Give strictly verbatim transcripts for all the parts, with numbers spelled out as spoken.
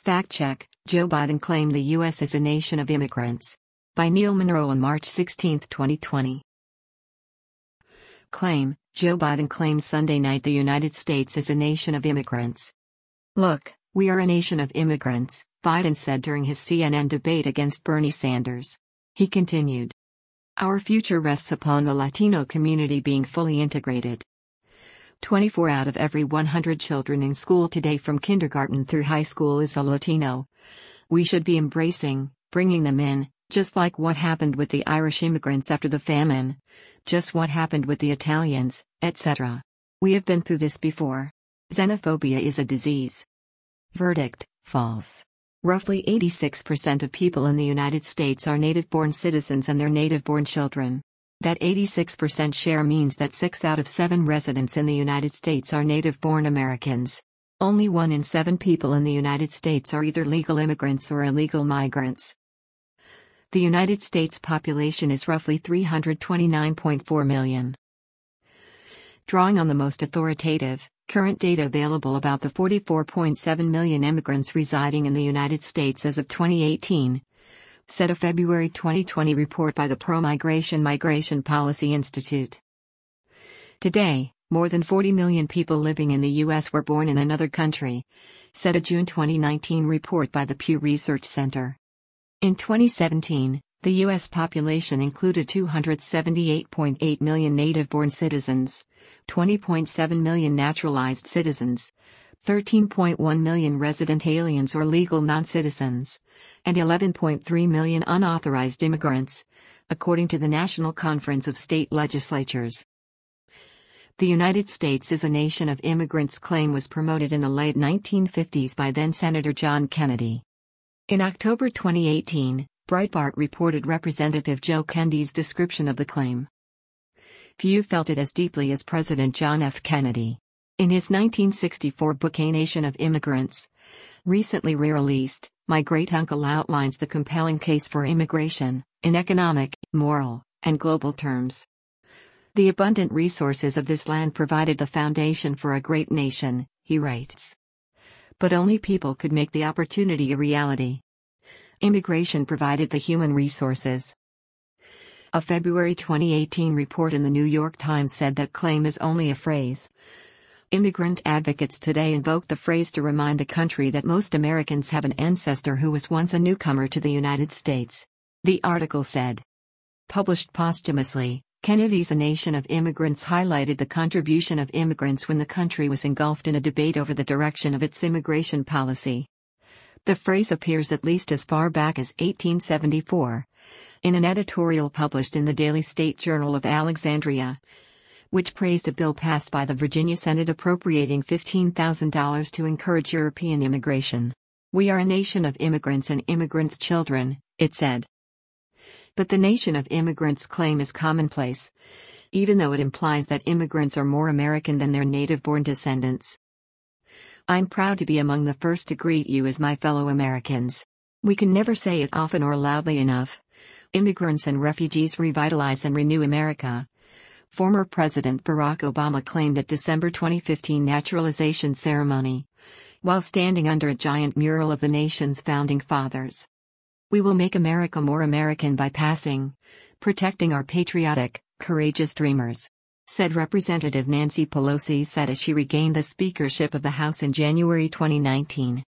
Fact check: Joe Biden claimed the U S is a nation of immigrants. By Neil Monroe on March sixteenth, twenty twenty. Claim: Joe Biden claimed Sunday night the United States is a nation of immigrants. Look, we are a nation of immigrants, Biden said during his C N N debate against Bernie Sanders. He continued, "Our future rests upon the Latino community being fully integrated. twenty-four out of every one hundred children in school today from kindergarten through high school is a Latino. We should be embracing, bringing them in, just like what happened with the Irish immigrants after the famine, just what happened with the Italians, et cetera. We have been through this before. Xenophobia is a disease." Verdict: false. Roughly eighty-six percent of people in the United States are native-born citizens and their native-born children. That eighty-six percent share means that six out of seven residents in the United States are native-born Americans. Only one in seven people in the United States are either legal immigrants or illegal migrants. The United States population is roughly three hundred twenty-nine point four million. Drawing on the most authoritative, current data available about the forty-four point seven million immigrants residing in the United States as of twenty eighteen, said a February twenty twenty report by the Pro-Migration Migration Policy Institute. Today, more than forty million people living in the U S were born in another country, said a June twenty nineteen report by the Pew Research Center. In twenty seventeen, the U S population included two hundred seventy-eight point eight million native-born citizens, twenty point seven million naturalized citizens, thirteen point one million resident aliens or legal non-citizens, and eleven point three million unauthorized immigrants, according to the National Conference of State Legislatures. The United States is a nation of immigrants claim was promoted in the late nineteen fifties by then-Senator John Kennedy. In October twenty eighteen, Breitbart reported Representative Joe Kennedy's description of the claim. Few felt it as deeply as President John F. Kennedy. In his nineteen sixty-four book A Nation of Immigrants, recently re-released, my great-uncle outlines the compelling case for immigration, in economic, moral, and global terms. The abundant resources of this land provided the foundation for a great nation, he writes. But only people could make the opportunity a reality. Immigration provided the human resources. A February twenty eighteen report in the New York Times said that claim is only a phrase. Immigrant advocates today invoke the phrase to remind the country that most Americans have an ancestor who was once a newcomer to the United States. The article said. Published posthumously, Kennedy's A Nation of Immigrants highlighted the contribution of immigrants when the country was engulfed in a debate over the direction of its immigration policy. The phrase appears at least as far back as eighteen seventy-four, in an editorial published in the Daily State Journal of Alexandria, which praised a bill passed by the Virginia Senate appropriating fifteen thousand dollars to encourage European immigration. "We are a nation of immigrants and immigrants' children," it said. But the nation of immigrants claim is commonplace, even though it implies that immigrants are more American than their native-born descendants. I'm proud to be among the first to greet you as my fellow Americans. We can never say it often or loudly enough. Immigrants and refugees revitalize and renew America. Former President Barack Obama claimed at December twenty fifteen naturalization ceremony, while standing under a giant mural of the nation's founding fathers. "We will make America more American by passing, protecting our patriotic, courageous dreamers," said Representative Nancy Pelosi said as she regained the speakership of the House in January twenty nineteen.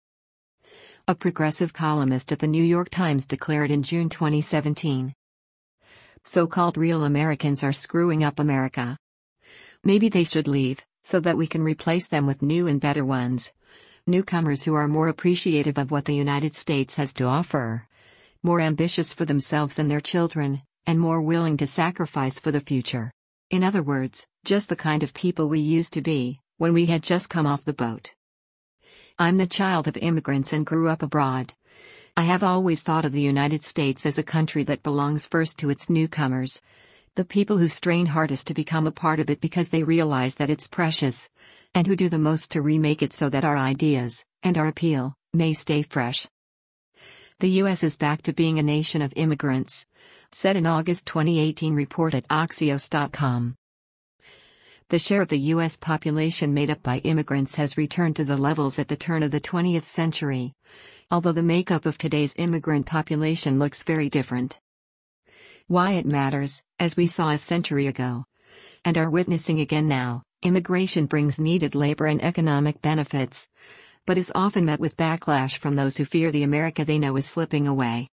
A progressive columnist at the New York Times declared in June twenty seventeen. So-called real Americans are screwing up America. Maybe they should leave, so that we can replace them with new and better ones. Newcomers who are more appreciative of what the United States has to offer, more ambitious for themselves and their children, and more willing to sacrifice for the future. In other words, just the kind of people we used to be, when we had just come off the boat. I'm the child of immigrants and grew up abroad. I have always thought of the United States as a country that belongs first to its newcomers, the people who strain hardest to become a part of it because they realize that it's precious, and who do the most to remake it so that our ideas, and our appeal, may stay fresh. The U S is back to being a nation of immigrants, said an August twenty eighteen report at Axios dot com. The share of the U S population made up by immigrants has returned to the levels at the turn of the twentieth century, although the makeup of today's immigrant population looks very different. Why it matters, as we saw a century ago, and are witnessing again now, immigration brings needed labor and economic benefits, but is often met with backlash from those who fear the America they know is slipping away.